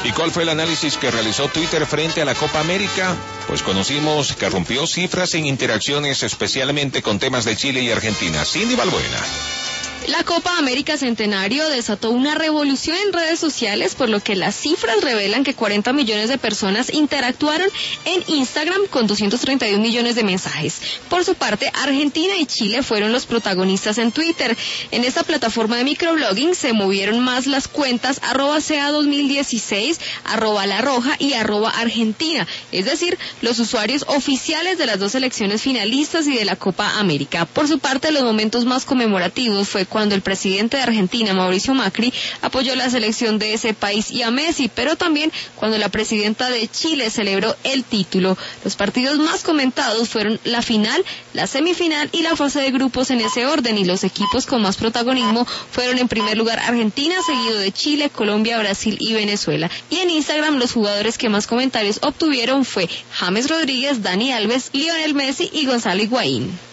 ¿Y cuál fue el análisis que realizó Twitter frente a la Copa América? Pues conocimos que rompió cifras en interacciones, especialmente con temas de Chile y Argentina. Cindy Balbuena. La Copa América Centenario desató una revolución en redes sociales, por lo que las cifras revelan que 40 millones de personas interactuaron en Instagram con 231 millones de mensajes. Por su parte, Argentina y Chile fueron los protagonistas en Twitter. En esta plataforma de microblogging se movieron más las cuentas @CA2016, @LaRoja y @Argentina, es decir, los usuarios oficiales de las dos selecciones finalistas y de la Copa América. Por su parte, los momentos más conmemorativos fue cuando el presidente de Argentina, Mauricio Macri, apoyó la selección de ese país y a Messi, pero también cuando la presidenta de Chile celebró el título. Los partidos más comentados fueron la final, la semifinal y la fase de grupos en ese orden, y los equipos con más protagonismo fueron en primer lugar Argentina, seguido de Chile, Colombia, Brasil y Venezuela. Y en Instagram los jugadores que más comentarios obtuvieron fue James Rodríguez, Dani Alves, Lionel Messi y Gonzalo Higuaín.